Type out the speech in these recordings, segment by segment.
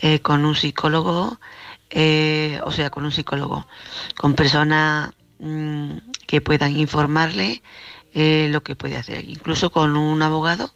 con un psicólogo, con un psicólogo, con personas que puedan informarle lo que puede hacer, incluso con un abogado,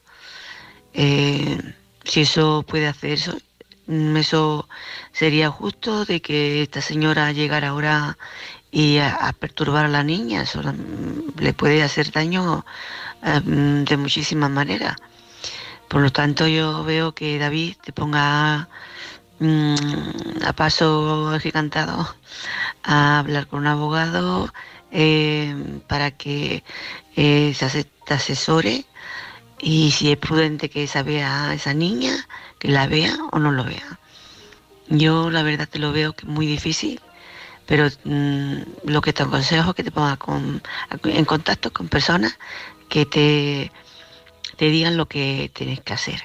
si eso puede hacer eso. Eso sería justo de que esta señora llegara ahora y a perturbar a la niña. Eso le puede hacer daño de muchísimas maneras. Por lo tanto, yo veo que David te ponga a paso agigantado a hablar con un abogado para que te asesore, y si es prudente que esa vea a esa niña, que la vea o no lo vea. Yo la verdad te lo veo que es muy difícil, pero lo que te aconsejo es que te pongas en contacto con personas que te digan lo que tienes que hacer.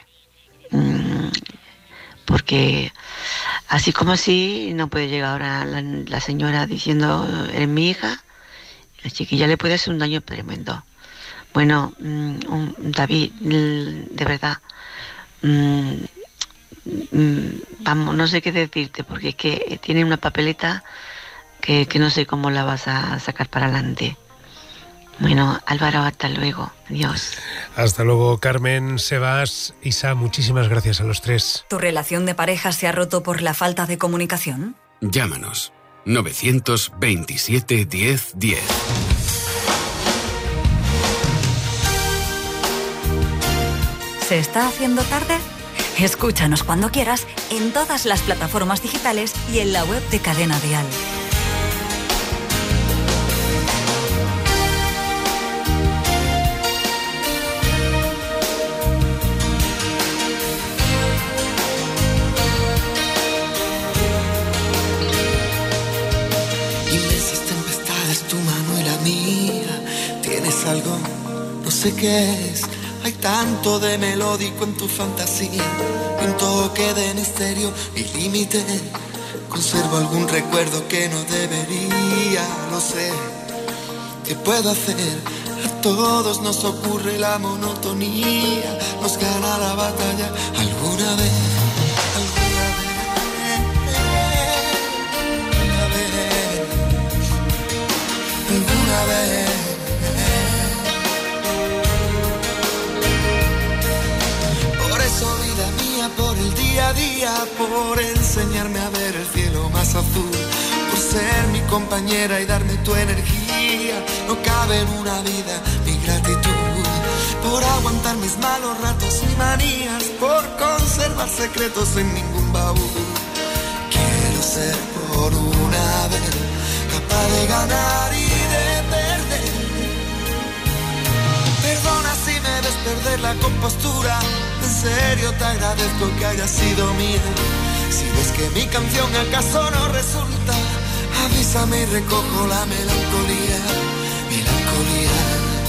Porque así como así no puede llegar ahora la señora diciendo eres mi hija. La chiquilla le puede hacer un daño tremendo. Bueno, David, de verdad, vamos, no sé qué decirte, porque es que tiene una papeleta que no sé cómo la vas a sacar para adelante. Bueno, Álvaro, hasta luego. Adiós. Hasta luego, Carmen, Sebas, Isa, muchísimas gracias a los tres. ¿Tu relación de pareja se ha roto por la falta de comunicación? Llámanos. 927 10 10. ¿Se está haciendo tarde? Escúchanos cuando quieras en todas las plataformas digitales y en la web de Cadena Dial. Inmensas tempestades, tu mano y la mía. Tienes algo, no sé qué es. Hay tanto de melódico en tu fantasía, un toque de misterio y límite. Conservo algún recuerdo que no debería, lo sé. ¿Qué puedo hacer? A todos nos ocurre la monotonía, nos gana la batalla alguna vez. Alguna vez. Por el día a día, por enseñarme a ver el cielo más azul, por ser mi compañera y darme tu energía. No cabe en una vida mi gratitud, por aguantar mis malos ratos y manías, por conservar secretos en ningún baúl. Quiero ser por una vez capaz de ganar y de perder. Perdona si me ves perder la compostura. En serio te agradezco que haya sido mía. Si ves que mi canción acaso no resulta, avísame y recojo la melancolía. Melancolía.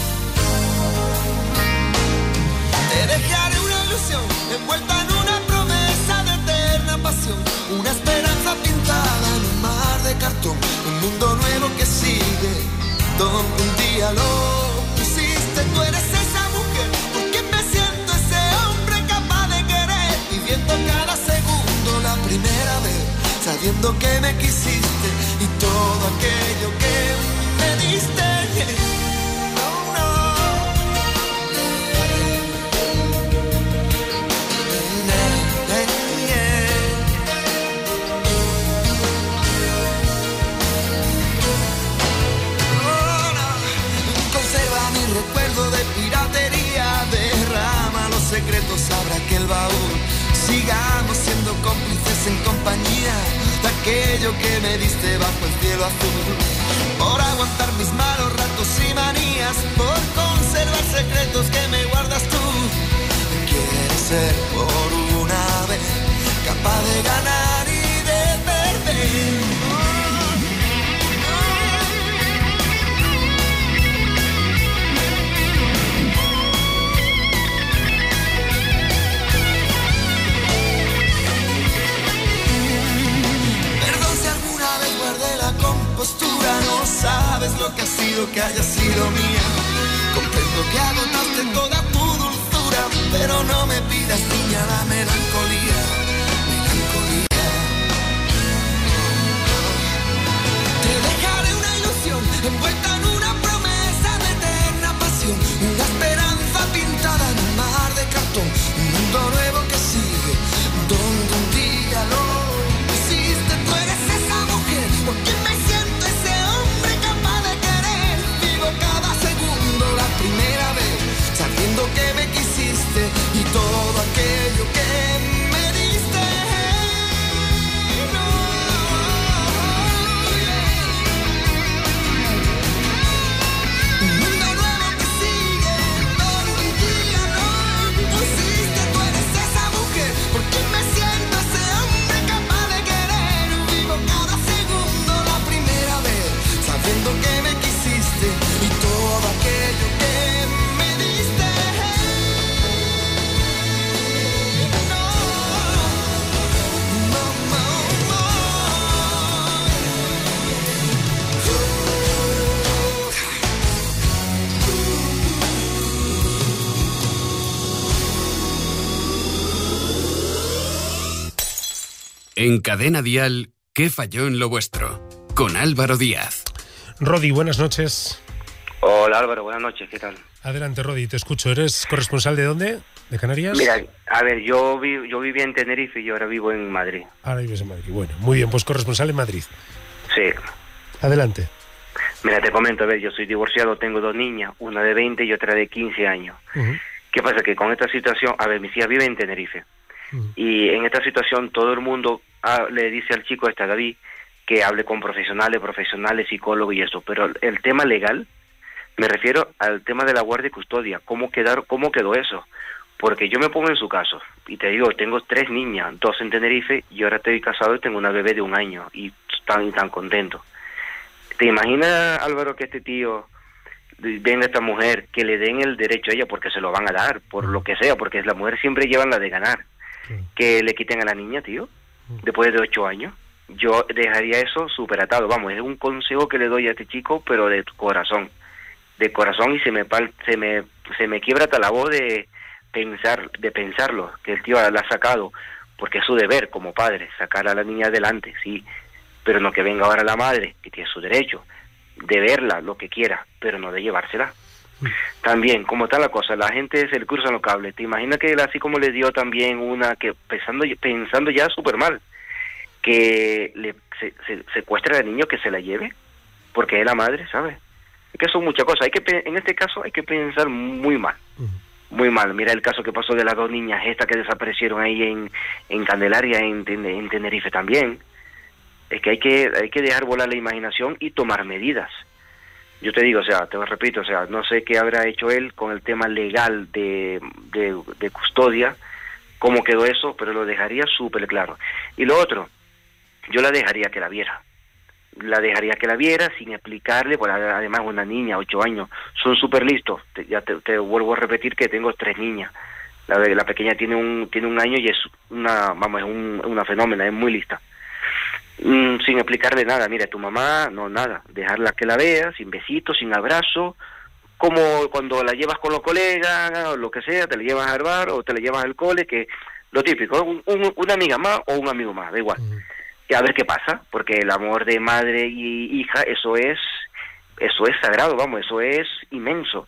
Te dejaré una ilusión envuelta en una promesa de eterna pasión, una esperanza pintada en un mar de cartón, un mundo nuevo que sigue, donde un día lo pusiste. Tú eres esa mujer por quien me siento ese hombre capaz de querer, viviendo cada segundo la primera vez, sabiendo que me quisiste y todo aquello que me diste. Secretos abra aquel baúl, sigamos siendo cómplices en compañía de aquello que me diste bajo el cielo azul, por aguantar mis malos ratos y manías, por conservar secretos que me guardas tú. Quiero ser por una vez capaz de ganar y de perder. No sabes lo que ha sido que haya sido mía. Comprendo que agotaste toda tu dulzura, pero no me pidas, niña, la melancolía. Melancolía. En Cadena Dial, ¿qué falló en lo vuestro? Con Álvaro Díaz. Rodi, buenas noches. Hola Álvaro, buenas noches, ¿qué tal? Adelante, Rodi, te escucho. ¿Eres corresponsal de dónde? ¿De Canarias? Mira, a ver, yo vivía en Tenerife y ahora vivo en Madrid. Ahora vives en Madrid. Bueno, muy bien, pues corresponsal en Madrid. Sí. Adelante. Mira, te comento, a ver, yo soy divorciado, tengo 2 niñas, una de 20 y otra de 15 años. Uh-huh. ¿Qué pasa? Que con esta situación, a ver, mi tía vive en Tenerife. Uh-huh. Y en esta situación todo el mundo le dice al chico David, que hable con profesionales, psicólogos y eso. Pero el tema legal, me refiero al tema de la guardia y custodia. ¿Cómo quedó eso? Porque yo me pongo en su caso, y te digo, tengo 3 niñas, 2 en Tenerife, y ahora estoy casado y tengo una bebé de 1 año, y tan contento. ¿Te imaginas, Álvaro, que este tío venga a esta mujer, que le den el derecho a ella, porque se lo van a dar, por lo que sea, porque la mujer siempre lleva la de ganar, que le quiten a la niña, tío, después de 8 años? Yo dejaría eso súper atado, vamos, es un consejo que le doy a este chico, pero de corazón, y se me quiebra hasta la voz de pensarlo, que el tío la ha sacado, porque es su deber como padre, sacar a la niña adelante, sí, pero no que venga ahora la madre, que tiene su derecho de verla, lo que quiera, pero no de llevársela. También, como está la cosa, la gente se le cruzan los cables. ¿Te imaginas que él, así como le dio también una, que pensando ya súper mal, que se secuestre al niño, que se la lleve, porque es la madre, ¿sabes? Es que son muchas cosas. En este caso hay que pensar muy mal. Muy mal. Mira el caso que pasó de las 2 niñas estas que desaparecieron ahí en Candelaria, en Tenerife también. Es que hay que dejar volar la imaginación y tomar medidas. Yo te digo, o sea, te lo repito, o sea, no sé qué habrá hecho él con el tema legal de custodia, cómo quedó eso, pero lo dejaría súper claro. Y lo otro, yo la dejaría que la viera. Sin explicarle, pues además una niña, 8 años, son súper listos. Te vuelvo a repetir que tengo 3 niñas. La pequeña tiene un año y es una fenómena, es muy lista. Sin explicarle nada, mira, tu mamá, no, nada, dejarla que la vea, sin besitos, sin abrazo, como cuando la llevas con los colegas, o lo que sea, te la llevas al bar o te la llevas al cole, que lo típico, una amiga más o un amigo más, da igual. Y a ver qué pasa, porque el amor de madre y hija, eso es sagrado, vamos, eso es inmenso.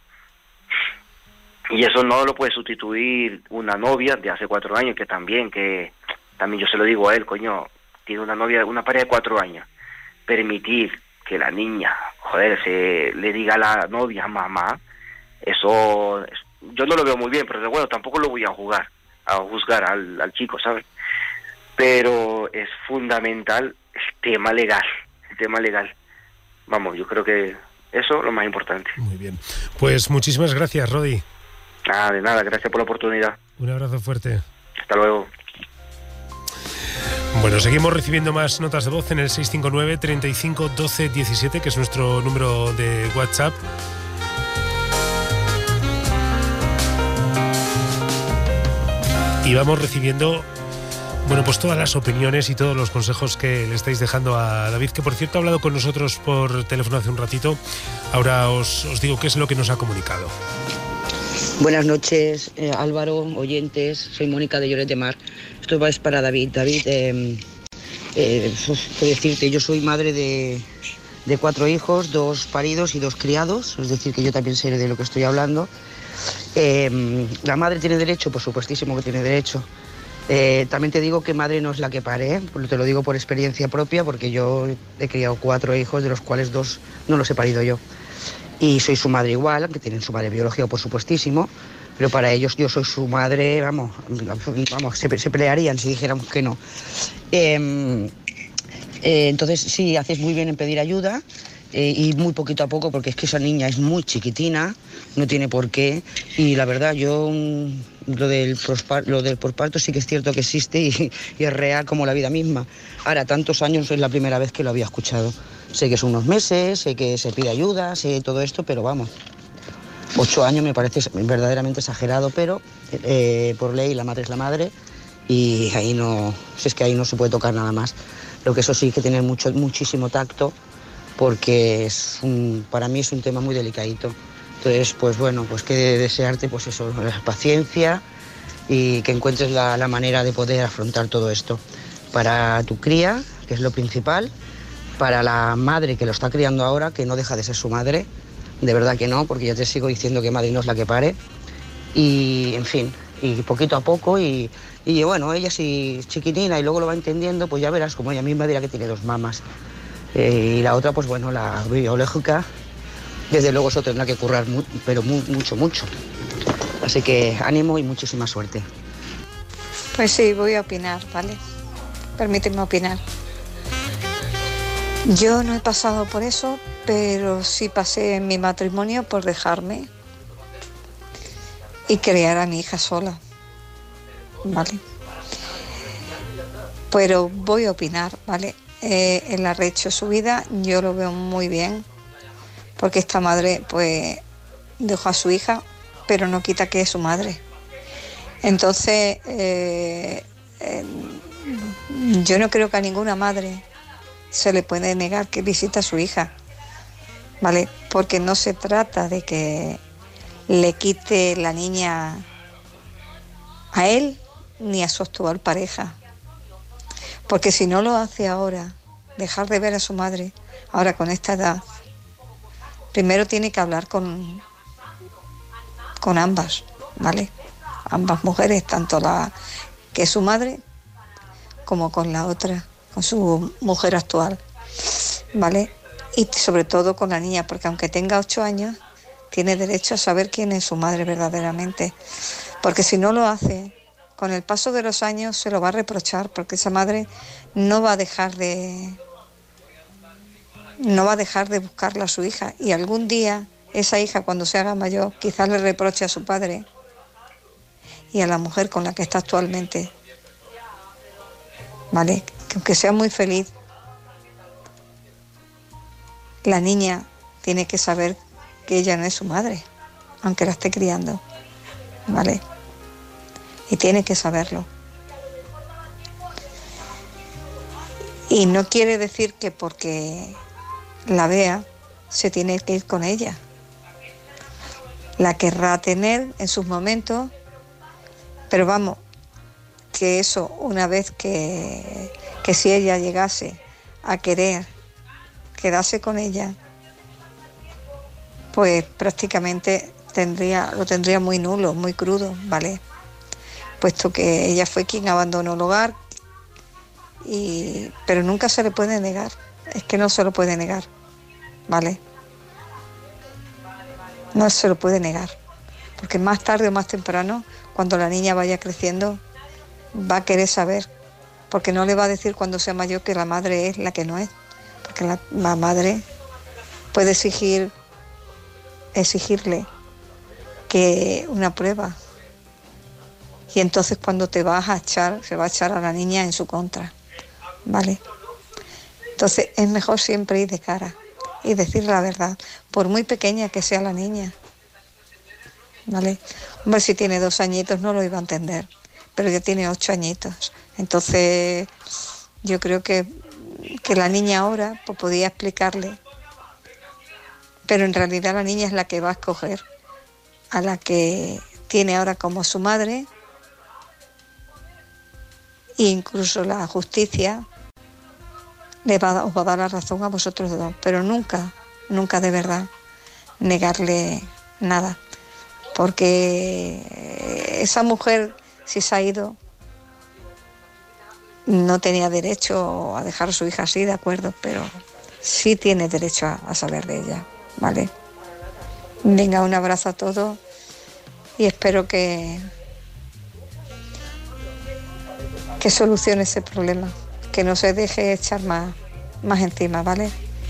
Y eso no lo puede sustituir una novia de hace 4 años, que también yo se lo digo a él, coño, tiene una novia, una pareja de 4 años. Permitir que la niña, se le diga a la novia, mamá, eso yo no lo veo muy bien, pero bueno, tampoco lo voy a juzgar al chico, ¿sabes? Pero es fundamental el tema legal. Vamos, yo creo que eso es lo más importante. Muy bien. Pues muchísimas gracias, Rodi. De nada, gracias por la oportunidad. Un abrazo fuerte. Hasta luego. Bueno, seguimos recibiendo más notas de voz en el 659 35 12 17, que es nuestro número de WhatsApp. Y vamos recibiendo, bueno, pues todas las opiniones y todos los consejos que le estáis dejando a David, que por cierto ha hablado con nosotros por teléfono hace un ratito. Ahora os digo qué es lo que nos ha comunicado. Buenas noches, Álvaro, oyentes. Soy Mónica de Lloret de Mar. Esto es para David. David, puedo decirte, yo soy madre de 4 hijos, 2 paridos y 2 criados. Es decir, que yo también sé de lo que estoy hablando. La madre tiene derecho, por supuestísimo que tiene derecho. También te digo que madre no es la que pare, te lo digo por experiencia propia, porque yo he criado 4 hijos, de los cuales 2 no los he parido yo. Y soy su madre igual, que tienen su madre biológica, por supuestísimo, pero para ellos yo soy su madre, vamos, se pelearían si dijéramos que no. Entonces sí, haces muy bien en pedir ayuda, y muy poquito a poco, porque es que esa niña es muy chiquitina, no tiene por qué, y la verdad yo lo del posparto sí que es cierto que existe y es real como la vida misma. Ahora, tantos años es la primera vez que lo había escuchado. Sé que son unos meses, sé que se pide ayuda, sé todo esto, pero vamos, 8 años me parece verdaderamente exagerado, pero por ley la madre es la madre y ahí no se puede tocar nada más. Lo que eso sí que tener muchísimo tacto, porque para mí es un tema muy delicadito. Entonces, pues bueno, pues que desearte, pues eso, paciencia y que encuentres la manera de poder afrontar todo esto. para tu cría, que es lo principal, para la madre que lo está criando ahora, que no deja de ser su madre, de verdad que no, porque ya te sigo diciendo que madre no es la que pare, y en fin, y poquito a poco, y bueno, ella si chiquitina y luego lo va entendiendo, pues ya verás, como ella misma dirá que tiene 2 mamas, y la otra, pues bueno, la biológica, desde luego eso tendrá que currar mucho. Así que ánimo y muchísima suerte. Pues sí, voy a opinar, ¿vale? Permíteme opinar. Yo no he pasado por eso, pero sí pasé en mi matrimonio por dejarme y criar a mi hija sola, ¿vale? Pero voy a opinar, ¿vale? Él ha rehecho su vida, yo lo veo muy bien, porque esta madre pues dejó a su hija, pero no quita que es su madre. Entonces, yo no creo que a ninguna madre se le puede negar que visita a su hija, ¿vale? Porque no se trata de que le quite la niña a él ni a su actual pareja. Porque si no lo hace ahora, dejar de ver a su madre, ahora con esta edad, primero tiene que hablar con ambas, ¿vale? Ambas mujeres, tanto la que es su madre como con la otra, con su mujer actual, ¿vale? Y sobre todo con la niña, porque aunque tenga 8 años, tiene derecho a saber quién es su madre verdaderamente. Porque si no lo hace, con el paso de los años se lo va a reprochar, porque esa madre no va a dejar de buscarla a su hija, y algún día esa hija, cuando se haga mayor, quizás le reproche a su padre y a la mujer con la que está actualmente, ¿vale? Que aunque sea muy feliz, la niña tiene que saber que ella no es su madre, aunque la esté criando, ¿vale? Y tiene que saberlo. Y no quiere decir que porque la vea se tiene que ir con ella. La querrá tener en sus momentos, pero vamos, que eso, una vez que si ella llegase a querer quedarse con ella, pues prácticamente lo tendría muy nulo, muy crudo, ¿vale? Puesto que ella fue quien abandonó el hogar, pero nunca se le puede negar, es que no se lo puede negar, ¿vale? No se lo puede negar, porque más tarde o más temprano, cuando la niña vaya creciendo, va a querer saber, porque no le va a decir cuando sea mayor que la madre es la que no es, porque la madre puede exigirle que una prueba, y entonces cuando se va a echar a la niña en su contra, ¿vale? Entonces es mejor siempre ir de cara y decir la verdad, por muy pequeña que sea la niña, ¿vale? Hombre, si tiene 2 añitos no lo iba a entender, pero ya tiene 8 añitos, entonces yo creo que la niña ahora pues podía explicarle, pero en realidad la niña es la que va a escoger a la que tiene ahora como su madre, e incluso la justicia os va a dar la razón a vosotros 2, pero nunca de verdad negarle nada, porque esa mujer, si se ha ido, no tenía derecho a dejar a su hija así, de acuerdo, pero sí tiene derecho a saber de ella, ¿vale? Venga, un abrazo a todos y espero que solucione ese problema, que no se deje echar más encima, ¿vale?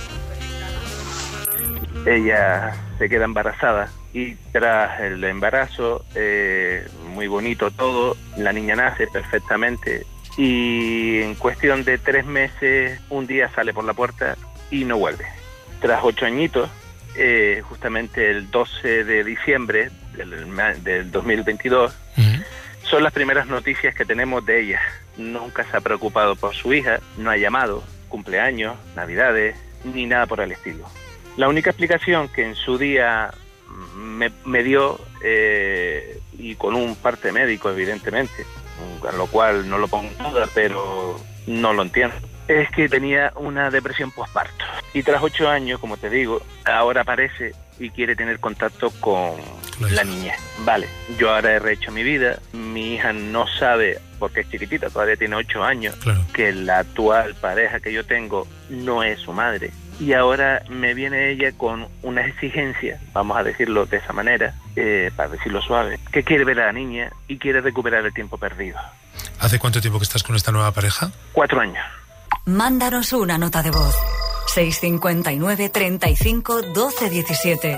Ella se queda embarazada y tras el embarazo, muy bonito todo, la niña nace perfectamente y en cuestión de 3 meses, un día sale por la puerta y no vuelve. Tras 8 añitos, justamente el 12 de diciembre del 2022, son las primeras noticias que tenemos de ella. Nunca se ha preocupado por su hija, no ha llamado, cumpleaños, navidades, ni nada por el estilo. La única explicación que en su día me dio, y con un parte médico evidentemente, a lo cual no lo pongo en duda, pero no lo entiendo. Es que tenía una depresión postparto y tras 8 años, como te digo, ahora aparece y quiere tener contacto con la niñez. Vale, yo ahora he rehecho mi vida, mi hija no sabe, porque es chiquitita, todavía tiene 8 años, que la actual pareja que yo tengo no es su madre. Y ahora me viene ella con una exigencia, vamos a decirlo de esa manera, para decirlo suave, que quiere ver a la niña y quiere recuperar el tiempo perdido. ¿Hace cuánto tiempo que estás con esta nueva pareja? 4 años. Mándanos una nota de voz. 659 35 12 17.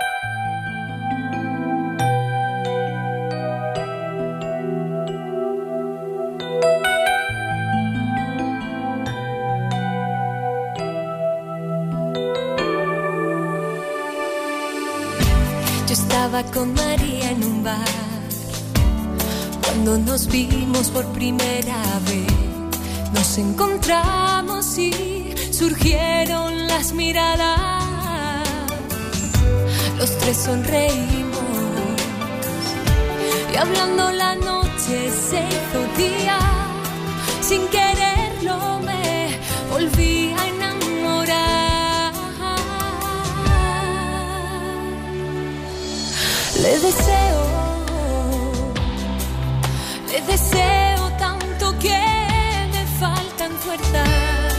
Yo estaba con María en un bar cuando nos vimos por primera vez. Nos encontramos y surgieron las miradas. Los tres sonreímos y hablando la noche se hizo día. Sin quererlo me volví a enamorar. Le deseo tanto que faltan fuerzas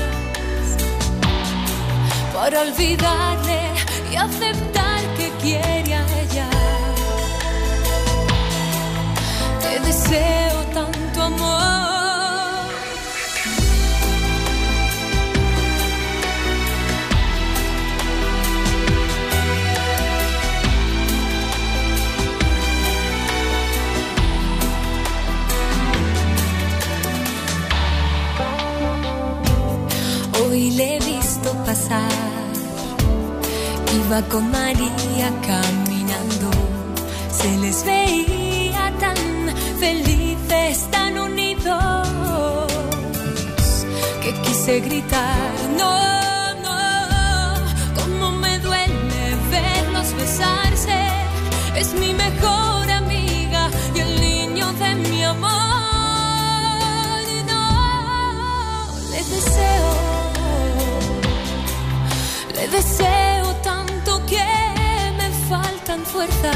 para olvidarle y aceptar que quiere a ella. Te deseo tanto amor. Hoy le he visto pasar, iba con María caminando, se les veía tan felices, tan unidos, que quise gritar, no, no, cómo me duele verlos besarse, es mi mejor amiga y el niño de mi amor, no, le deseo tanto que me faltan fuerzas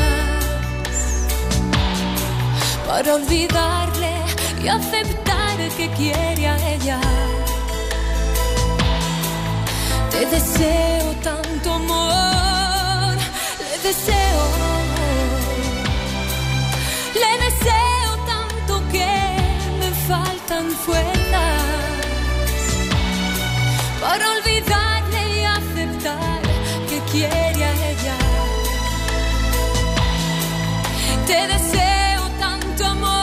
para olvidarle y aceptar que quiere a ella. Te deseo tanto amor, le deseo tanto que me faltan fuerzas para olvidarle y aceptar que quiere a ella. Te deseo tanto amor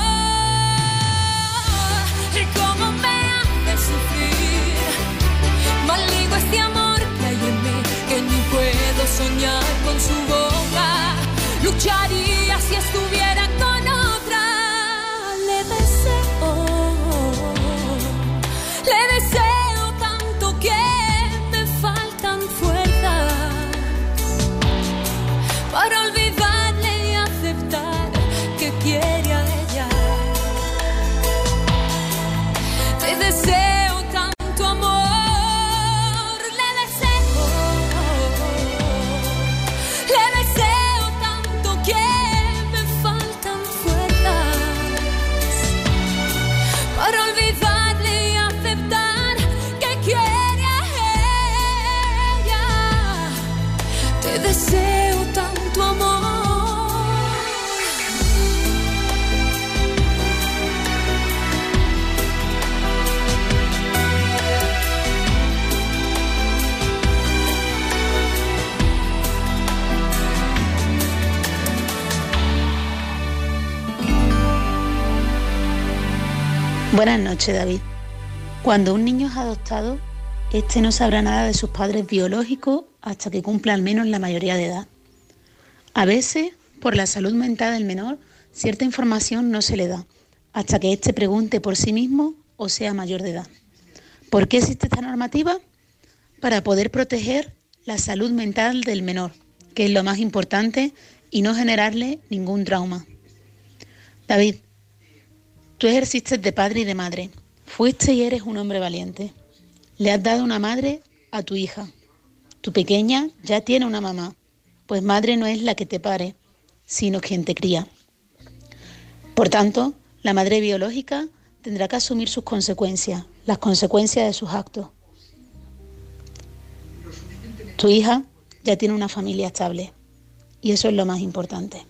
y cómo me hace sufrir. Maldigo este amor que hay en mí, que ni puedo soñar con su boca. Lucharía si estuviera con otra. Le deseo tanto que me faltan fuerzas para olvidarle y aceptar que quiere a ella. Te deseo tanto amor, le deseo tanto que me faltan fuerzas para olvidarle y aceptar que quiere a ella. Te deseo tanto amor. Buenas noches, David. Cuando un niño es adoptado, este no sabrá nada de sus padres biológicos hasta que cumpla al menos la mayoría de edad. A veces, por la salud mental del menor, cierta información no se le da, hasta que éste pregunte por sí mismo o sea mayor de edad. ¿Por qué existe esta normativa? Para poder proteger la salud mental del menor, que es lo más importante, y no generarle ningún trauma. David, Tú ejerciste de padre y de madre. Fuiste y eres un hombre valiente. Le has dado una madre a tu hija. Tu pequeña ya tiene una mamá, pues madre no es la que te pare, sino quien te cría. Por tanto, la madre biológica tendrá que asumir sus consecuencias, las consecuencias de sus actos. Tu hija ya tiene una familia estable y eso es lo más importante.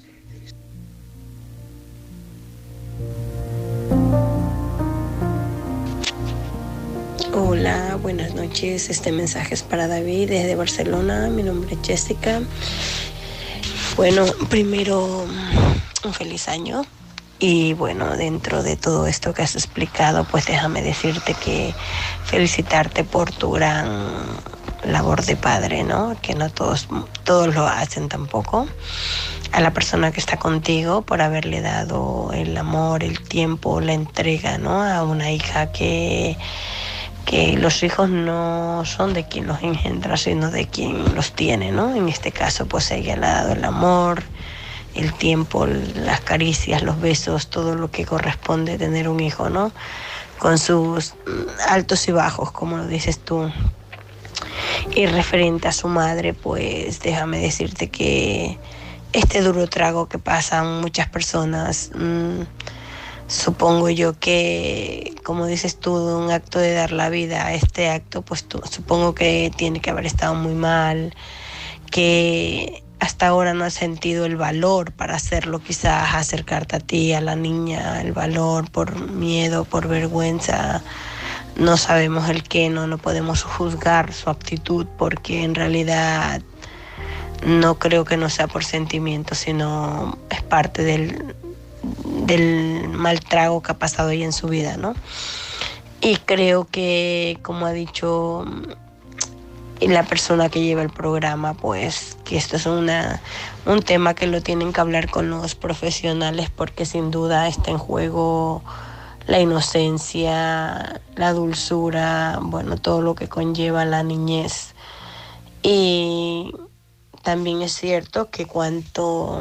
Hola, buenas noches. Este mensaje es para David desde Barcelona. Mi nombre es Jessica. Bueno, primero, un feliz año. Y bueno, dentro de todo esto que has explicado, pues déjame decirte que felicitarte por tu gran labor de padre, ¿no? Que no todos lo hacen tampoco. A la persona que está contigo por haberle dado el amor, el tiempo, la entrega, ¿no? A una hija que los hijos no son de quien los engendra, sino de quien los tiene, ¿no? En este caso, pues ella le ha dado el amor, el tiempo, las caricias, los besos, todo lo que corresponde tener un hijo, ¿no? Con sus altos y bajos, como lo dices tú. Y referente a su madre, pues déjame decirte que este duro trago que pasan muchas personas, supongo yo que, como dices tú, un acto de dar la vida, este acto, pues supongo que tiene que haber estado muy mal, que hasta ahora no has sentido el valor para hacerlo, quizás acercarte a ti, a la niña, el valor por miedo, por vergüenza. No sabemos el qué, no podemos juzgar su actitud porque en realidad no creo que no sea por sentimiento, sino es parte del mal trago que ha pasado ella en su vida, ¿no? Y creo que, como ha dicho la persona que lleva el programa, pues que esto es un tema que lo tienen que hablar con los profesionales porque sin duda está en juego la inocencia, la dulzura, bueno, todo lo que conlleva la niñez. Y también es cierto que cuanto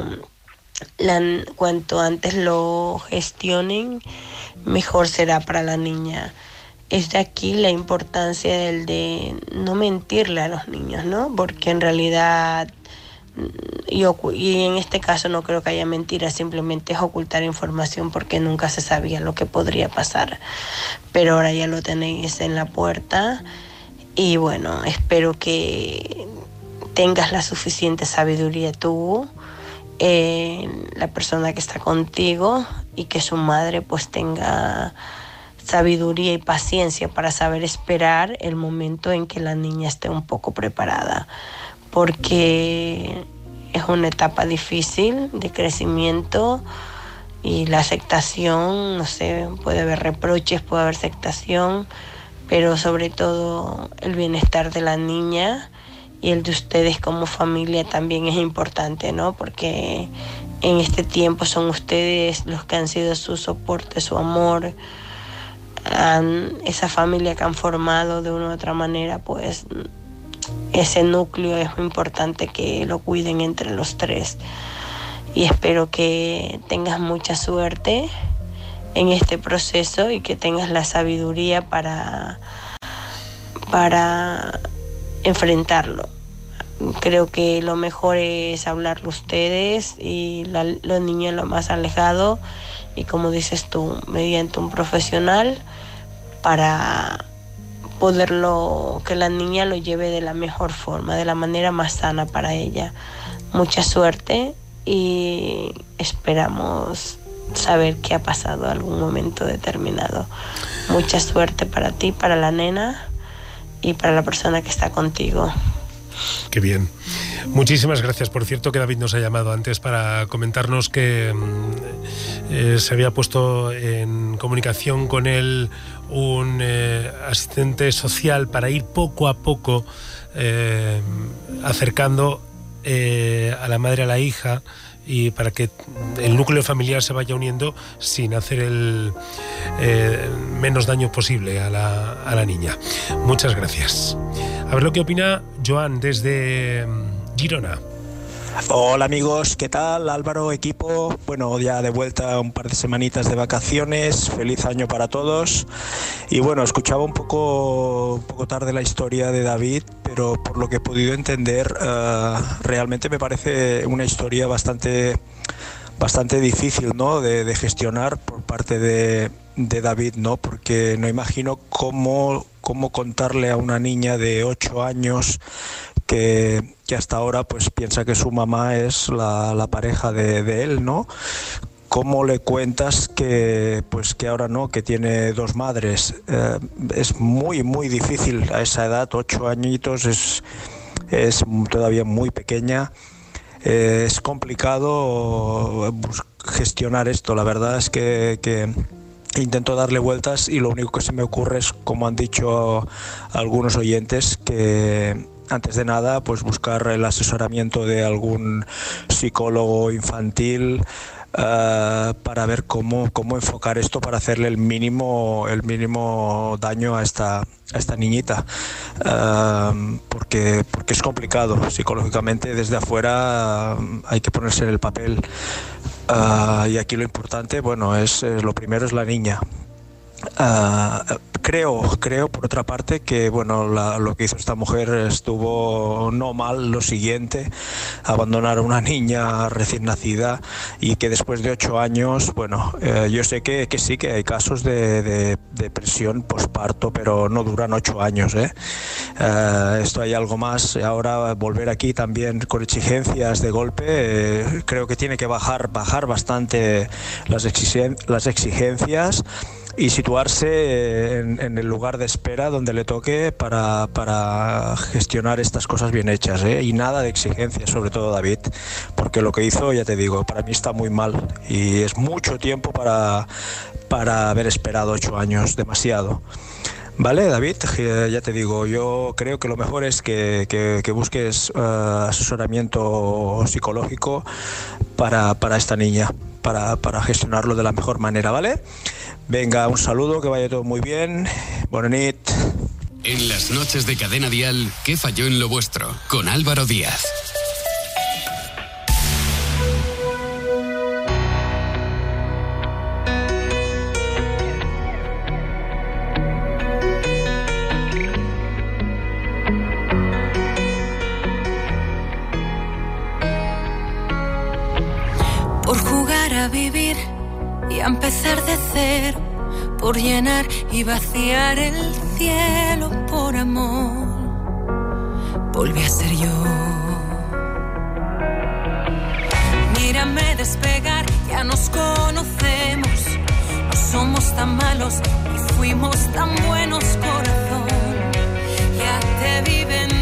antes lo gestionen, mejor será para la niña. Es de aquí la importancia de no mentirle a los niños, ¿no? Porque en realidad, y en este caso no creo que haya mentiras, simplemente es ocultar información porque nunca se sabía lo que podría pasar. Pero ahora ya lo tenéis en la puerta y bueno, espero que tengas la suficiente sabiduría tú, la persona que está contigo, y que su madre pues tenga sabiduría y paciencia para saber esperar el momento en que la niña esté un poco preparada, porque es una etapa difícil de crecimiento y la aceptación, no sé, puede haber reproches, puede haber aceptación, pero sobre todo el bienestar de la niña y el de ustedes como familia también es importante, ¿no? Porque en este tiempo son ustedes los que han sido su soporte, su amor, esa familia que han formado de una u otra manera, pues ese núcleo es muy importante que lo cuiden entre los tres. Y espero que tengas mucha suerte en este proceso y que tengas la sabiduría para enfrentarlo. Creo que lo mejor es hablarlo ustedes y los niños lo más alejado, y como dices tú, mediante un profesional para poderlo, que la niña lo lleve de la mejor forma, de la manera más sana para ella. Mucha suerte y esperamos saber qué ha pasado en algún momento determinado. Mucha suerte para ti, para la nena y para la persona que está contigo. Qué bien. Muchísimas gracias. Por cierto, que David nos ha llamado antes para comentarnos que se había puesto en comunicación con él un asistente social para ir poco a poco acercando a la madre a la hija, y para que el núcleo familiar se vaya uniendo sin hacer el menos daño posible a la niña. Muchas gracias. A ver lo que opina Joan desde Girona. Hola amigos, ¿qué tal? Álvaro, equipo. Bueno, ya de vuelta un par de semanitas de vacaciones. Feliz año para todos. Y bueno, escuchaba un poco tarde la historia de David, pero por lo que he podido entender, realmente me parece una historia bastante difícil, ¿no? de gestionar por parte de David, ¿no? Porque no imagino cómo contarle a una niña de 8 años que hasta ahora pues piensa que su mamá es la pareja de él, ¿no? ¿Cómo le cuentas que ahora no, que tiene 2 madres? Es muy, muy difícil a esa edad, 8 añitos, es todavía muy pequeña. Es complicado gestionar esto. La verdad es que intento darle vueltas y lo único que se me ocurre es, como han dicho algunos oyentes, que antes de nada pues buscar el asesoramiento de algún psicólogo infantil para ver cómo enfocar esto para hacerle el mínimo daño a esta niñita, porque es complicado psicológicamente. Desde afuera hay que ponerse en el papel, y aquí lo importante, bueno, lo primero es la niña. Creo por otra parte que bueno, lo que hizo esta mujer estuvo no mal. Lo siguiente, abandonar a una niña recién nacida y que después de 8 años, bueno, yo sé que sí, que hay casos de depresión posparto, pero no duran 8 años, esto hay algo más. Ahora volver aquí también con exigencias de golpe, creo que tiene que bajar bastante las exigencias y situarse en el lugar de espera donde le toque para gestionar estas cosas bien hechas, y nada de exigencias, sobre todo David, porque lo que hizo, ya te digo, para mí está muy mal y es mucho tiempo para haber esperado 8 años, demasiado. Vale, David, ya te digo, yo creo que lo mejor es que busques asesoramiento psicológico para esta niña, para gestionarlo de la mejor manera, ¿vale? Venga, un saludo, que vaya todo muy bien. Bona nit. En las noches de Cadena Dial, ¿qué falló en lo vuestro? Con Álvaro Díaz. Por jugar a vivir y a empezar de cero, por llenar y vaciar el cielo por amor, volví a ser yo. Mírame despegar, ya nos conocemos, no somos tan malos y fuimos tan buenos, corazón, ya te vi venir.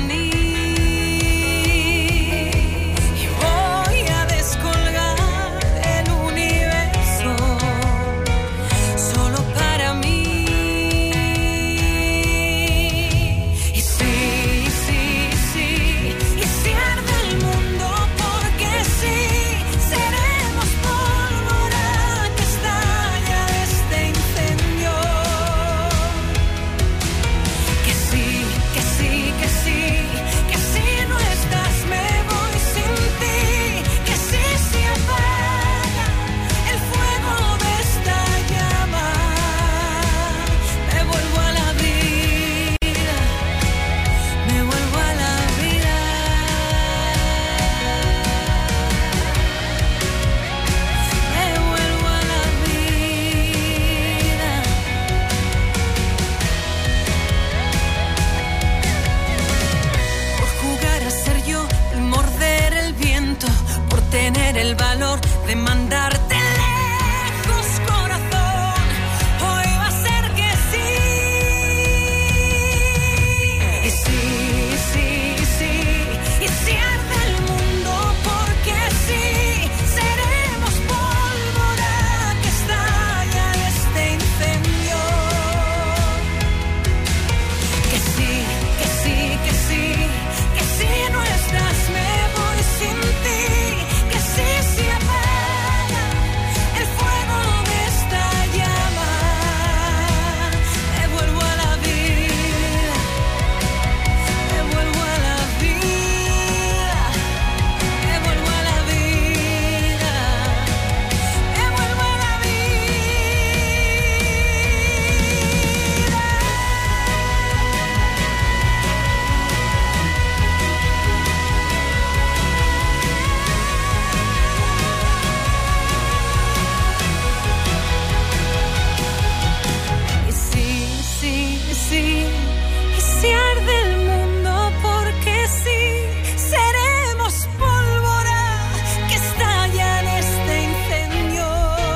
sí. Y si arde el mundo porque sí, seremos pólvora que estalla en este incendio.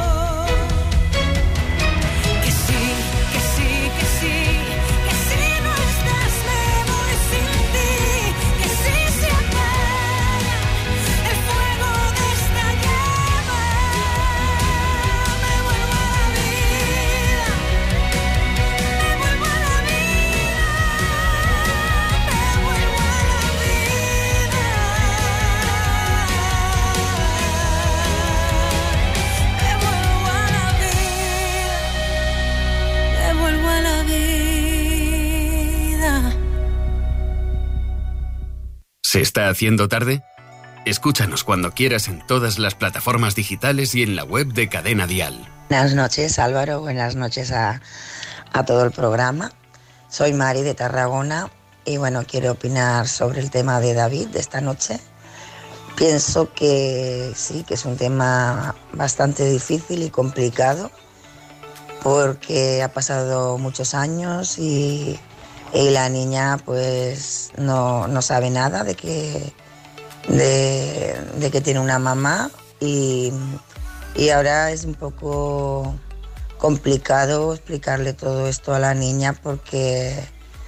Que sí, que sí, que sí, que si no estás me voy sin ti. Que si se apaga el fuego de esta llama, me vuelvo a la vida, me vuelvo a la vida, me vuelvo a la vida, me vuelvo a la vida, me vuelvo a la vida. ¿Se está haciendo tarde? Escúchanos cuando quieras en todas las plataformas digitales y en la web de Cadena Dial. Buenas noches, Álvaro. Buenas noches a todo el programa. Soy Mari de Tarragona y bueno, quiero opinar sobre el tema de David de esta noche. Pienso que sí, que es un tema bastante difícil y complicado porque ha pasado muchos años y la niña pues no sabe nada de que tiene una mamá y ahora es un poco complicado explicarle todo esto a la niña porque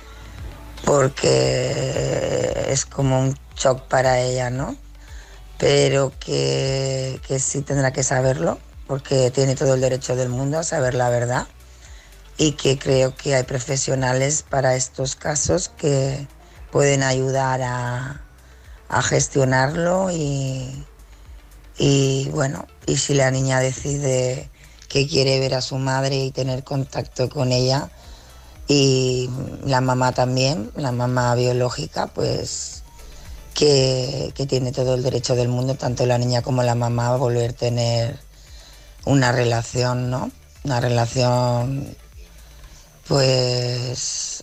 es como un shock para ella, ¿no? Pero que sí tendrá que saberlo porque tiene todo el derecho del mundo a saber la verdad y que creo que hay profesionales para estos casos que pueden ayudar a gestionarlo y bueno, y si la niña decide que quiere ver a su madre y tener contacto con ella y la mamá también, la mamá biológica, pues que tiene todo el derecho del mundo, tanto la niña como la mamá, a volver a tener una relación, ¿no? Una relación pues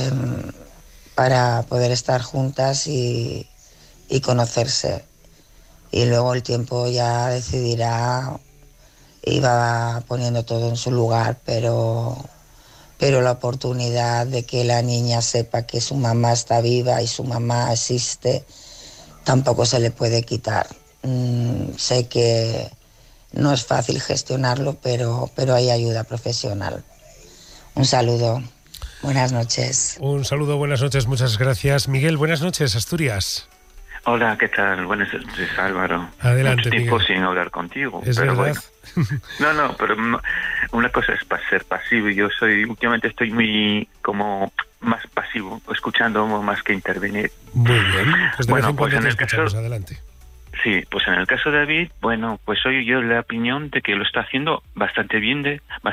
para poder estar juntas y conocerse. Y luego el tiempo ya decidirá y va poniendo todo en su lugar, pero la oportunidad de que la niña sepa que su mamá está viva y su mamá existe tampoco se le puede quitar. Sé que no es fácil gestionarlo, pero hay ayuda profesional. Un saludo. Buenas noches. Un saludo, buenas noches, muchas gracias. Miguel, buenas noches, Asturias. Hola, ¿qué tal? Buenas noches, Álvaro. Adelante, Mucho tiempo Miguel. sin hablar contigo. Es pero verdad. Bueno. No, pero una cosa es ser pasivo. Yo últimamente estoy muy como más pasivo, escuchando más que intervenir. Muy bien. Pues de vez en cuando en te el escuchamos, caso, adelante. sí, pues en el caso de David, bueno, pues soy yo la opinión de que lo está haciendo bastante bien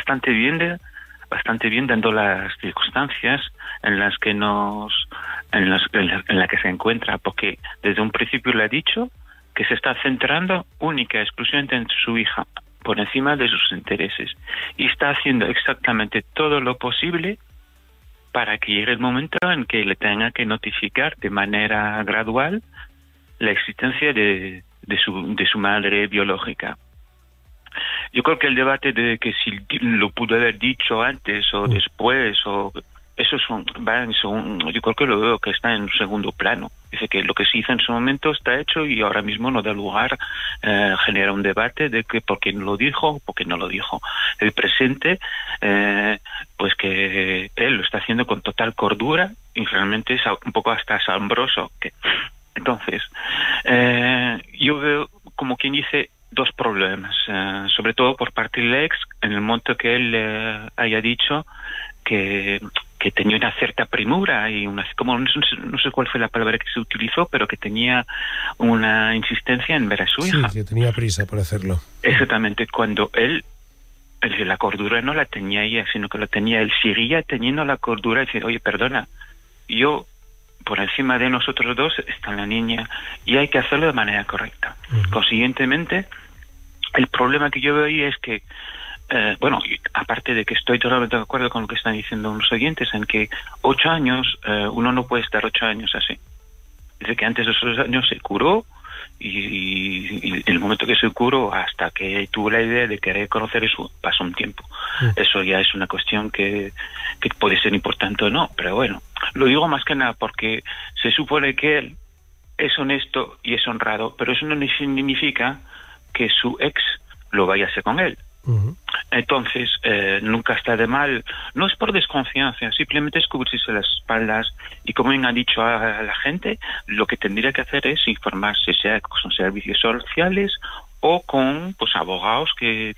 dando las circunstancias en las que en la que se encuentra, porque desde un principio le ha dicho que se está centrando única y exclusivamente en su hija por encima de sus intereses y está haciendo exactamente todo lo posible para que llegue el momento en que le tenga que notificar de manera gradual la existencia de su madre biológica. Yo creo que el debate de que si lo pudo haber dicho antes o después, o eso yo creo que lo veo que está en un segundo plano. Dice que lo que se hizo en su momento está hecho y ahora mismo no da lugar, genera un debate de que por qué no lo dijo, por qué no lo dijo. El presente, pues que él lo está haciendo con total cordura y realmente es un poco hasta asombroso. Entonces, yo veo, como quien dice, dos problemas, sobre todo por parte del ex, en el momento que él haya dicho que tenía una cierta premura y no sé cuál fue la palabra que se utilizó, pero que tenía una insistencia en ver a su hija. Sí, que tenía prisa por hacerlo. Exactamente, cuando él la cordura no la tenía ella, sino que la tenía él, seguía teniendo la cordura y decir, oye, perdona, yo por encima de nosotros dos está la niña y hay que hacerlo de manera correcta. Consiguientemente, el problema que yo veo ahí es que aparte de que estoy totalmente de acuerdo con lo que están diciendo los oyentes, en que 8 años, uno no puede estar 8 años así. Dice que antes de esos años se curó y el momento que se curó hasta que tuvo la idea de querer conocer eso, pasó un tiempo. Eso ya es una cuestión que puede ser importante o no, pero bueno, lo digo más que nada porque se supone que él es honesto y es honrado, pero eso no significa que su ex lo vaya a hacer con él. Entonces, nunca está de mal, no es por desconfianza, simplemente es cubrirse las espaldas y, como bien ha dicho a la gente, lo que tendría que hacer es informarse, sea con servicios sociales o con abogados que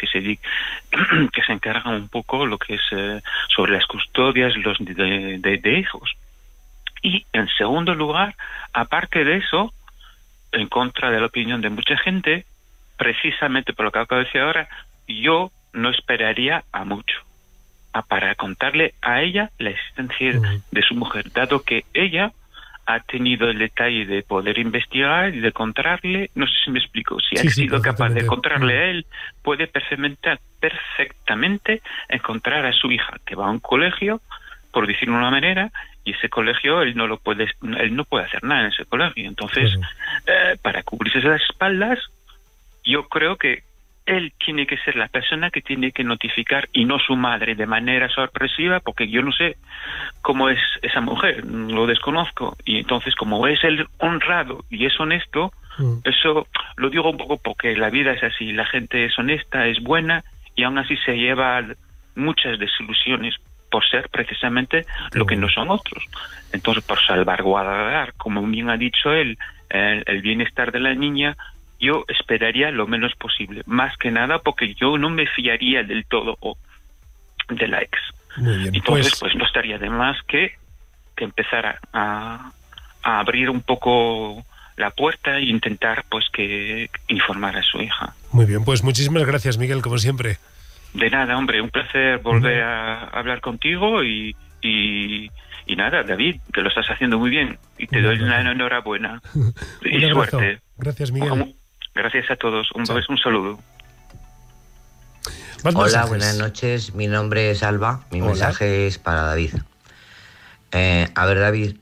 se encargan un poco lo que es sobre las custodias de hijos. Y en segundo lugar, aparte de eso, en contra de la opinión de mucha gente, precisamente por lo que acabo de decir ahora, yo no esperaría a mucho para contarle a ella la existencia de su mujer, dado que ella ha tenido el detalle de poder investigar y de encontrarle, no sé si me explico, si ha sido capaz de encontrarle a él, puede perfectamente encontrar a su hija, que va a un colegio, por decirlo de una manera, y ese colegio él no puede hacer nada en ese colegio. Entonces, para cubrirse las espaldas, yo creo que él tiene que ser la persona que tiene que notificar y no su madre de manera sorpresiva, porque yo no sé cómo es esa mujer, lo desconozco, y entonces como es él honrado y es honesto, eso lo digo un poco porque la vida es así, la gente es honesta, es buena y aún así se lleva muchas desilusiones por ser precisamente lo que no son otros. Entonces, por salvaguardar, como bien ha dicho él, el bienestar de la niña, yo esperaría lo menos posible, más que nada porque yo no me fiaría del todo de la ex. Muy bien, entonces pues no estaría de más que empezar a abrir un poco la puerta e intentar que informar a su hija. Muy bien, pues muchísimas gracias, Miguel, como siempre. De nada, hombre, un placer volver a hablar contigo y nada, David, que lo estás haciendo muy bien y te doy una enhorabuena y suerte. Gracias, Miguel. Gracias a todos. Un saludo. Hola, buenas noches. Mi nombre es Alba. Mi mensaje es para David. A ver, David,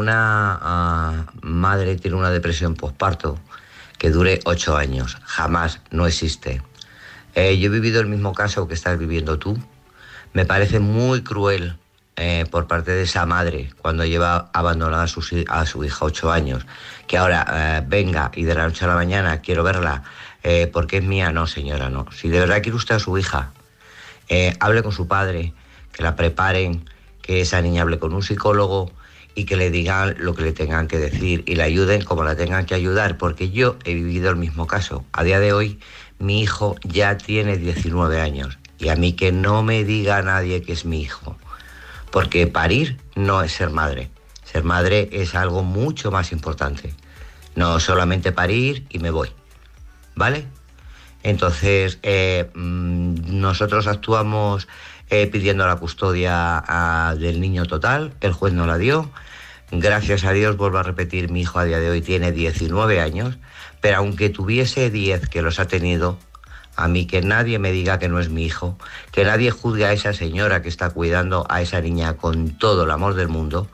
ninguna madre tiene una depresión posparto que dure 8 años. Jamás, no existe. Yo he vivido el mismo caso que estás viviendo tú. Me parece muy cruel por parte de esa madre cuando lleva abandonada a su hija 8 años, que ahora venga y de la noche a la mañana quiero verla porque es mía. No, señora, no. Si de verdad quiere usted a su hija, hable con su padre, que la preparen, que esa niña hable con un psicólogo y que le digan lo que le tengan que decir y la ayuden como la tengan que ayudar, porque yo he vivido el mismo caso. A día de hoy mi hijo ya tiene 19 años y a mí que no me diga nadie que es mi hijo, porque parir no es ser madre. Ser madre es algo mucho más importante. No solamente parir y me voy, ¿vale? Entonces, nosotros actuamos pidiendo la custodia del niño total, el juez no la dio. Gracias a Dios, vuelvo a repetir, mi hijo a día de hoy tiene 19 años, pero aunque tuviese 10 que los ha tenido, a mí que nadie me diga que no es mi hijo, que nadie juzgue a esa señora que está cuidando a esa niña con todo el amor del mundo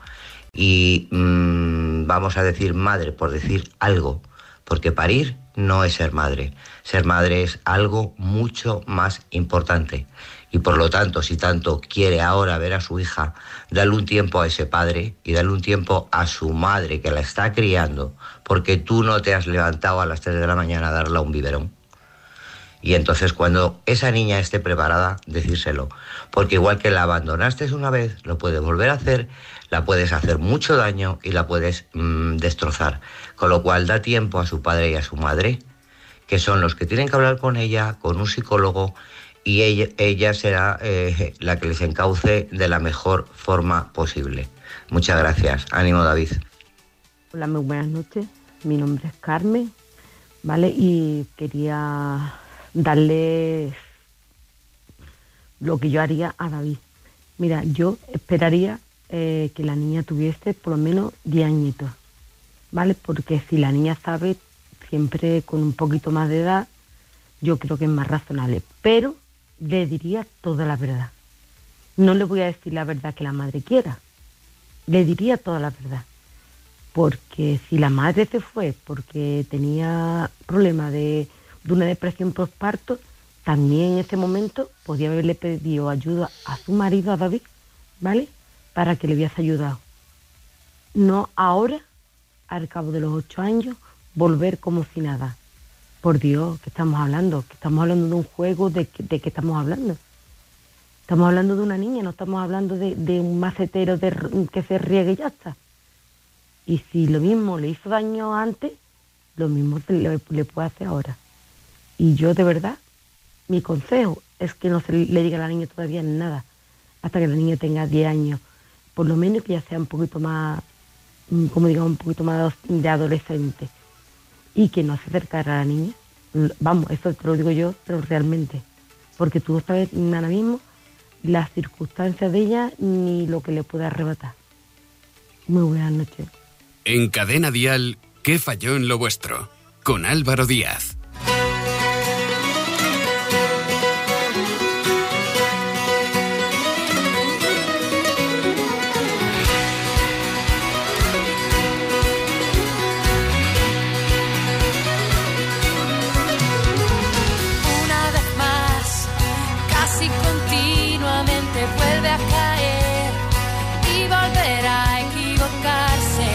y vamos a decir madre por decir algo, porque parir no es ser madre es algo mucho más importante y por lo tanto, si tanto quiere ahora ver a su hija, dale un tiempo a ese padre y dale un tiempo a su madre que la está criando, porque tú no te has levantado a las 3 de la mañana a darle un biberón. Y entonces cuando esa niña esté preparada, decírselo. Porque igual que la abandonaste una vez, lo puedes volver a hacer, la puedes hacer mucho daño y la puedes destrozar. Con lo cual da tiempo a su padre y a su madre, que son los que tienen que hablar con ella, con un psicólogo, y ella será la que les encauce de la mejor forma posible. Muchas gracias. Ánimo, David. Hola, muy buenas noches. Mi nombre es Carmen, ¿vale? Y quería darle lo que yo haría a David. Mira, yo esperaría que la niña tuviese por lo menos 10 añitos, ¿vale? Porque si la niña sabe, siempre con un poquito más de edad, yo creo que es más razonable. Pero le diría toda la verdad. No le voy a decir la verdad que la madre quiera. Le diría toda la verdad. porque si la madre se fue porque tenía problemas de una depresión postparto, también en ese momento podía haberle pedido ayuda a su marido, a David, ¿vale? Para que le hubiese ayudado. No ahora, al cabo de los 8 años, volver como si nada. Por Dios, ¿qué estamos hablando? Que estamos hablando de un juego, ¿de qué estamos hablando? Estamos hablando de una niña, no estamos hablando de un macetero que se riegue y ya está. Y si lo mismo le hizo daño antes, lo mismo le puede hacer ahora. Y yo, de verdad, mi consejo es que no se le diga a la niña todavía nada, hasta que la niña tenga 10 años. Por lo menos que ya sea un poquito más, como digamos, un poquito más de adolescente. Y que no se acercara a la niña. Vamos, eso te lo digo yo, pero realmente. Porque tú no sabes ahora mismo las circunstancias de ella ni lo que le puede arrebatar. Muy buenas noches. En Cadena Dial, ¿qué falló en lo vuestro? Con Álvaro Díaz. Una vez más, casi continuamente vuelve a caer y volverá a equivocarse,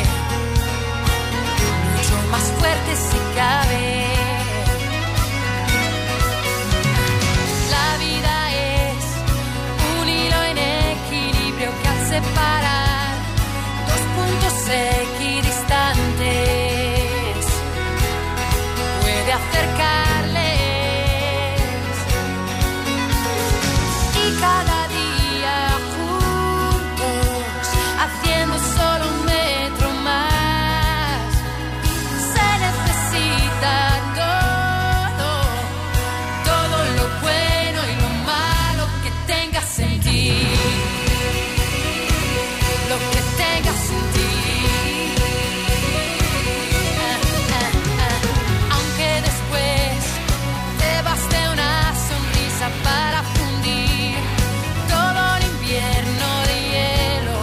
mucho más fuerte si cabe. La vida es un hilo en equilibrio que al separar dos puntos equidistantes puede acercarles, y cada día juntos haciendo solo un metro más se necesita todo lo bueno y lo malo que tengas en ti, lo que tengas en ti. Aunque después te baste una sonrisa para fundir todo el invierno de hielo,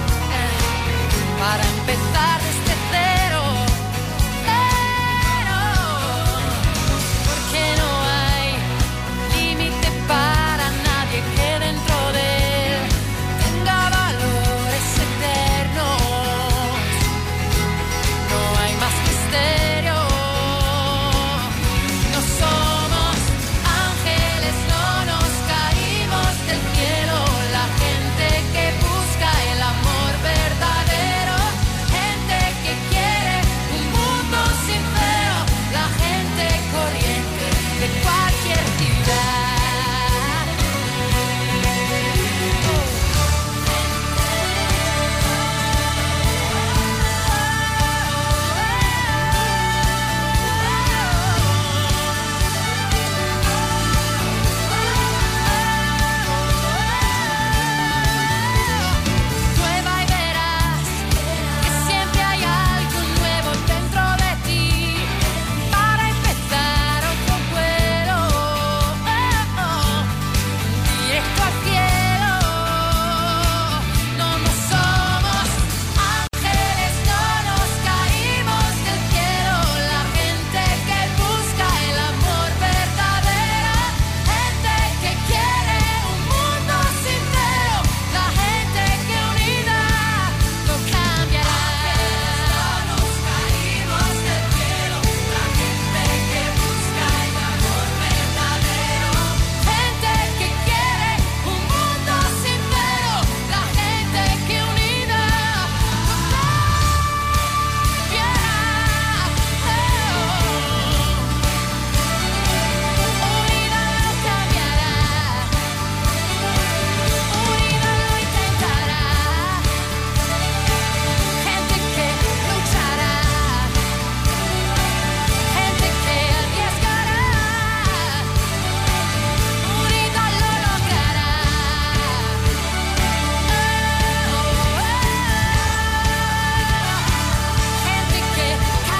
para empezar desde cero, porque no hay límite para nadie que dentro de él tenga valores eternos. No hay más misterio. No somos ángeles, no nos caímos del cielo. La gente que busca el amor verdadero, gente que quiere un mundo sincero, la gente corriente de cualquier ciudad. Prueba y verás que siempre hay algo nuevo dentro de ti para empezar otro vuelo, directo al cielo. No somos ángeles, no nos caímos del cielo. La gente que busca el amor verdadero, gente que quiere un mundo sincero, la gente que unida lo cambiará. No nos caímos del cielo. La gente que busca el amor verdadero, gente que quiere un mundo sincero, la gente que unida lo cambiará. Unida lo cambiará, unida lo intentará, gente que luchará, gente que arriesgará, unida lo logrará. Gente que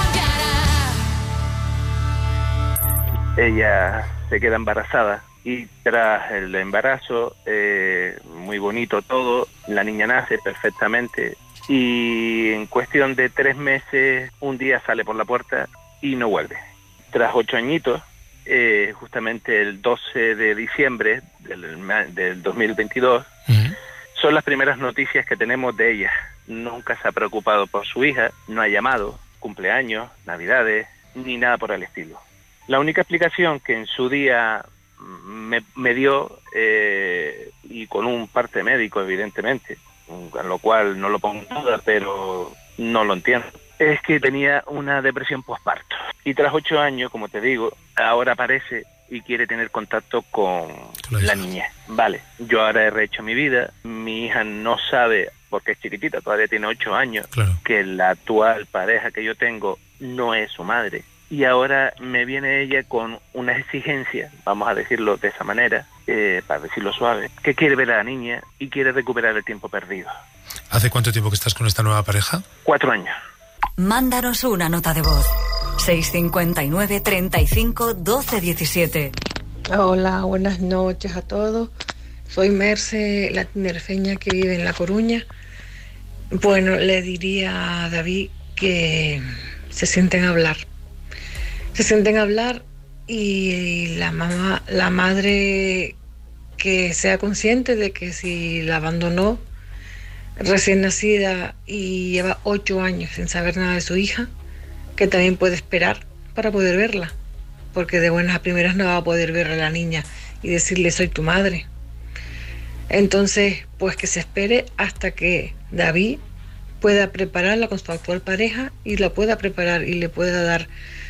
cambiará. Ella se queda embarazada y tras el embarazo, muy bonito todo, la niña nace perfectamente y en cuestión de 3 meses, un día sale por la puerta y no vuelve. Tras 8 añitos, justamente el 12 de diciembre del 2022, son las primeras noticias que tenemos de ella. Nunca se ha preocupado por su hija, no ha llamado, cumpleaños, navidades, ni nada por el estilo. La única explicación que en su día me dio, y con un parte médico evidentemente, con lo cual no lo pongo en duda, pero no lo entiendo, es que tenía una depresión posparto. Y tras 8 años, como te digo, ahora aparece y quiere tener contacto con la niñez. Vale, yo ahora he rehecho mi vida, mi hija no sabe, porque es chiquitita, todavía tiene 8 años, que la actual pareja que yo tengo no es su madre. Y ahora me viene ella con una exigencia, vamos a decirlo de esa manera, para decirlo suave, que quiere ver a la niña y quiere recuperar el tiempo perdido. ¿Hace cuánto tiempo que estás con esta nueva pareja? 4 años. Mándanos una nota de voz. 659 35 12 17. Hola, buenas noches a todos. Soy Merce, la tinerfeña que vive en La Coruña. Bueno, le diría a David que se sienten a hablar. Se sienten a hablar y la madre que sea consciente de que si la abandonó recién nacida y lleva 8 años sin saber nada de su hija, que también puede esperar para poder verla, porque de buenas a primeras no va a poder ver a la niña y decirle soy tu madre. Entonces, pues que se espere hasta que David pueda prepararla con su actual pareja y la pueda preparar y le pueda dar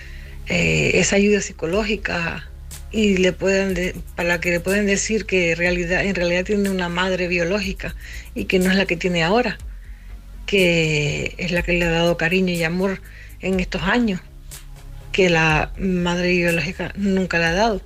esa ayuda psicológica y le puedan para que le puedan decir que en realidad tiene una madre biológica y que no es la que tiene ahora, que es la que le ha dado cariño y amor en estos años, que la madre biológica nunca le ha dado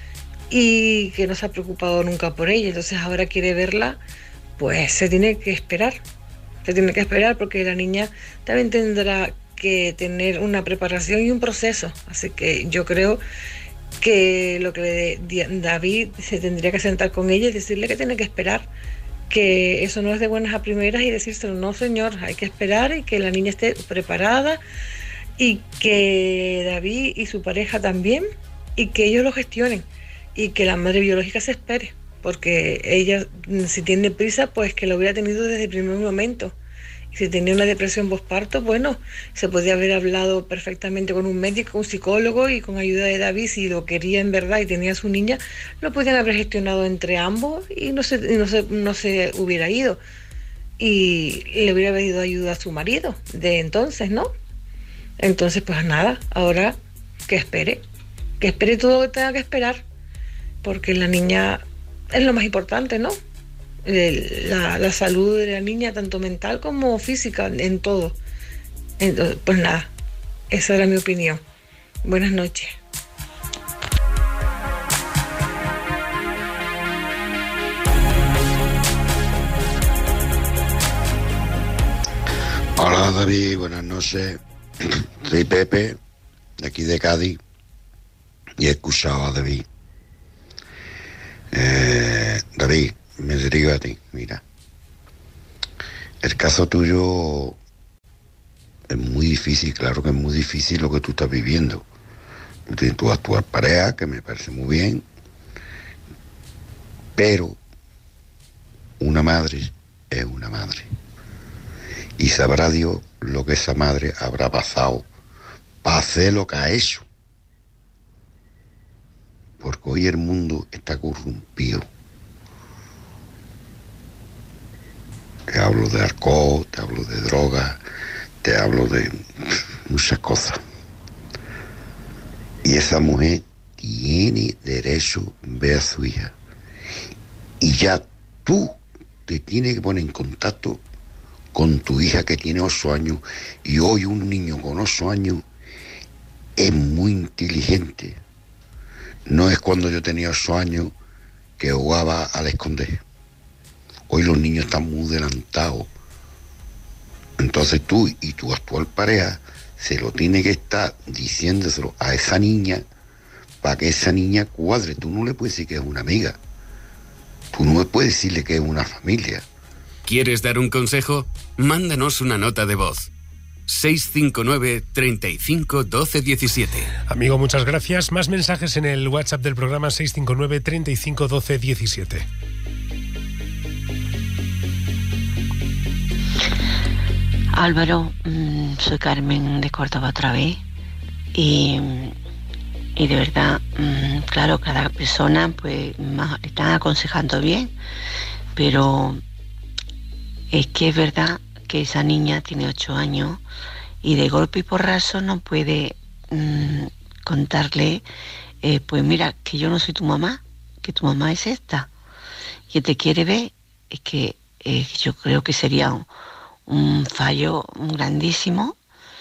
y que no se ha preocupado nunca por ella. Entonces ahora quiere verla, pues se tiene que esperar porque la niña también tendrá que tener una preparación y un proceso. Así que yo creo que lo que David se tendría que sentar con ella y decirle que tiene que esperar, que eso no es de buenas a primeras y decírselo, no señor, hay que esperar y que la niña esté preparada y que David y su pareja también, y que ellos lo gestionen y que la madre biológica se espere, porque ella, si tiene prisa, pues que lo hubiera tenido desde el primer momento. Y si tenía una depresión posparto, bueno, se podía haber hablado perfectamente con un médico, un psicólogo, y con ayuda de David, si lo quería en verdad y tenía a su niña, lo podían haber gestionado entre ambos y no se hubiera ido. Y le hubiera pedido ayuda a su marido de entonces, ¿no? Entonces, pues nada, ahora que espere todo lo que tenga que esperar, porque la niña es lo más importante, ¿no? La salud de la niña, tanto mental como física, en todo. Entonces, pues nada, esa era mi opinión. Buenas noches. Hola David, buenas noches. Soy Pepe, de aquí de Cádiz, y he escuchado a David. David, me dirijo a ti, mira. El caso tuyo es muy difícil, claro que es muy difícil lo que tú estás viviendo. Tú tienes tu actual pareja, que me parece muy bien, pero una madre es una madre. Y sabrá Dios lo que esa madre habrá pasado para hacer lo que ha hecho. Porque hoy el mundo está corrompido. Te hablo de alcohol, te hablo de droga, te hablo de muchas cosas. Y esa mujer tiene derecho a ver a su hija. Y ya tú te tienes que poner en contacto con tu hija que tiene 8 años. Y hoy un niño con 8 años es muy inteligente. No es cuando yo tenía 8 años que jugaba al esconder. Hoy los niños están muy adelantados. Entonces tú y tu actual pareja se lo tiene que estar diciéndoselo a esa niña para que esa niña cuadre. Tú no le puedes decir que es una amiga. Tú no puedes decirle que es una familia. ¿Quieres dar un consejo? Mándanos una nota de voz. 659 35 12 17. Amigo, muchas gracias. Más mensajes en el WhatsApp del programa 659 35 12 17. Álvaro, soy Carmen de Córdoba otra vez y de verdad, claro, cada persona pues le están aconsejando bien, pero es que es verdad que esa niña tiene 8 años y de golpe y porrazo no puede contarle, pues mira, que yo no soy tu mamá, que tu mamá es esta, que te quiere ver. Es que yo creo que sería un fallo grandísimo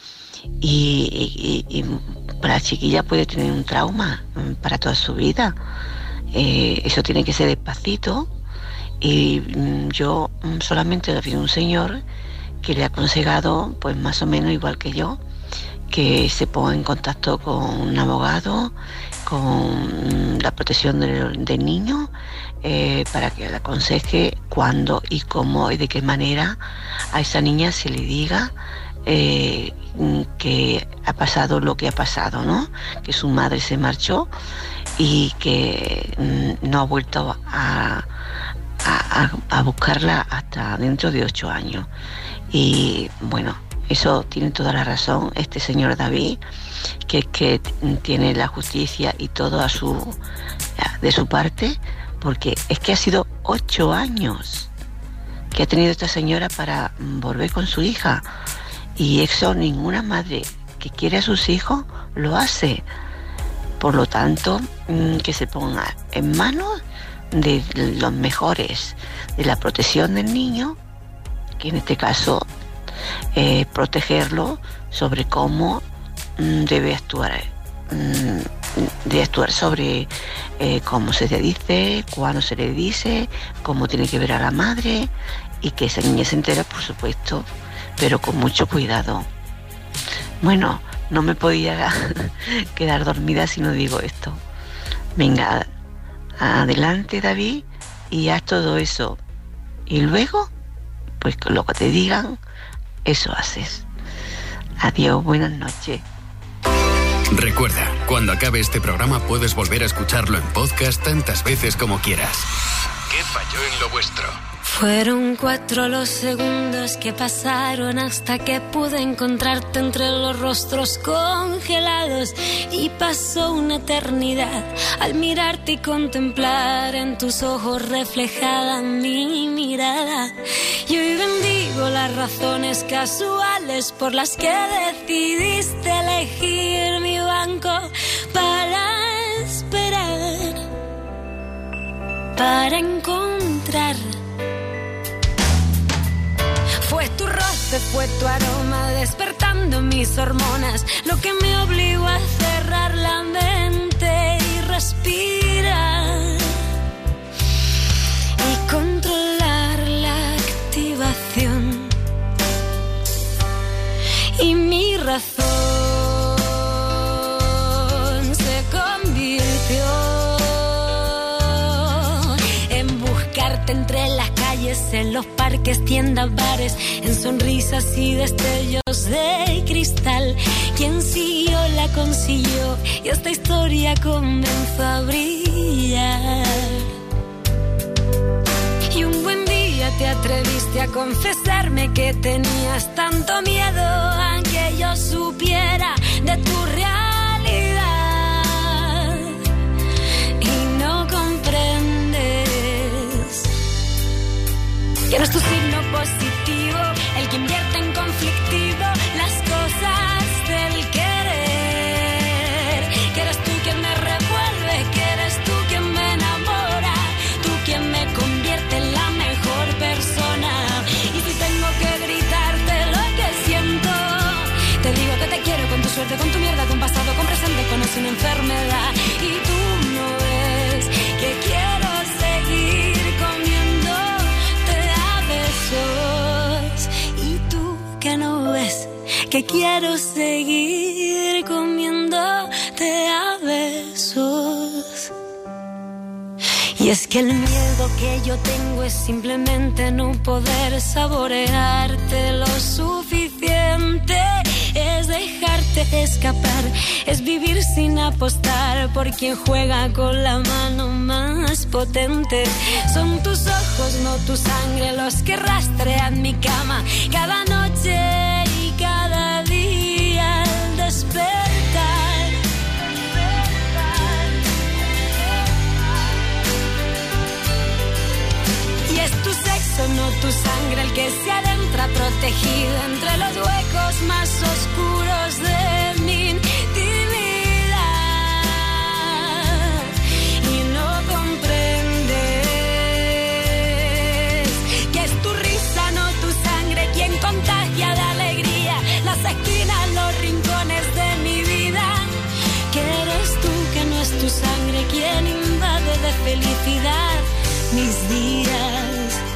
y para la chiquilla puede tener un trauma para toda su vida. Eso tiene que ser despacito y yo solamente he habido un señor que le ha aconsejado, pues más o menos igual que yo, que se ponga en contacto con un abogado, con la protección del niño, para que le aconseje cuándo y cómo y de qué manera a esa niña se le diga que ha pasado lo que ha pasado, ¿no? Que su madre se marchó y que no ha vuelto a buscarla hasta dentro de 8 años. Y bueno, eso tiene toda la razón este señor David, que tiene la justicia y todo de su parte, porque es que ha sido 8 años que ha tenido esta señora para volver con su hija, y eso ninguna madre que quiere a sus hijos lo hace. Por lo tanto, que se ponga en manos de los mejores de la protección del niño, que en este caso protegerlo sobre cómo debe actuar sobre cómo se le dice, cuándo se le dice, cómo tiene que ver a la madre, y que esa niña se entera, por supuesto, pero con mucho cuidado. Bueno, no me podía quedar dormida si no digo esto. Venga, adelante, David, y haz todo eso. Y luego, pues lo que te digan, eso haces. Adiós, buenas noches. Recuerda, cuando acabe este programa puedes volver a escucharlo en podcast tantas veces como quieras. ¿Qué falló en lo vuestro? Fueron 4 los segundos que pasaron hasta que pude encontrarte entre los rostros congelados, y pasó una eternidad al mirarte y contemplar en tus ojos reflejada mi mirada. Y hoy bendigo las razones casuales por las que decidiste elegir mi banco para esperar, para encontrar. Fue tu roce, fue tu aroma despertando mis hormonas, lo que me obligó a cerrar la mente y respirar y controlar la activación. Y mi razón se convirtió en buscarte entre las calles, en los parques, tiendas, bares, en sonrisas y destellos de cristal. Quien siguió la consiguió y esta historia comenzó a brillar. Y un buen día te atreviste a confesarme que tenías tanto miedo a que yo supiera de tu realidad. Y no comprendes que no es tu signo positivo el que invierte en conflictivo las cosas del querer. Que eres tú quien me revuelve, que eres tú quien me enamora, tú quien me convierte en la mejor persona. Y si tengo que gritarte lo que siento, te digo que te quiero con tu suerte, con tu mierda, con pasado, con presente, con es una enfermedad. Y tú no ves que quiero seguir comiéndote a besos. Y tú que no ves que quiero seguir comiéndote a besos. Y Y es que el miedo que yo tengo es simplemente no poder saborearte lo suficiente. Es dejarte escapar, es vivir sin apostar por quien juega con la mano más potente. Son tus ojos, no tu sangre, los que rastrean mi cama cada noche y cada día al despertar. Y es tu sexo, no tu sangre, el que se adentra protegido entre los huecos más oscuros de mi intimidad. Y no comprendes que es tu risa, no tu sangre, quien contagia de alegría las esquinas, los rincones de mi vida. Que eres tú, que no es tu sangre, quien invade de felicidad mis días.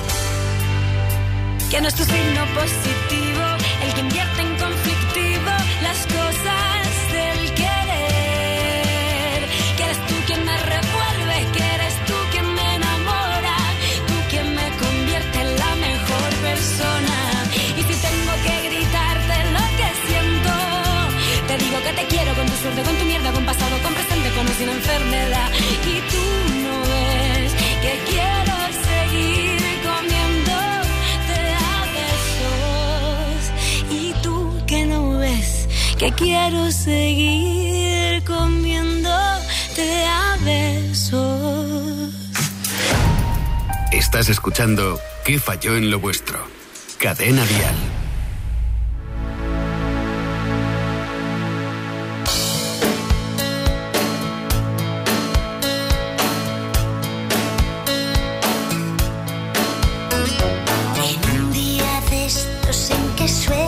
Que no es tu signo positivo el que invierte en conflictivo las cosas del querer. Que eres tú quien me revuelve, que eres tú quien me enamora, tú quien me convierte en la mejor persona. Y si tengo que gritarte lo que siento, te digo que te quiero con tu suerte, con tu mierda, con pasado, con presente, con o sin enfermedad. Y tú no ves que quiero seguir comiéndote a besos. Y tú que no ves que quiero seguir comiéndote a besos. Estás escuchando ¿Qué falló en lo vuestro? Cadena Dial. En un día de estos en que sueño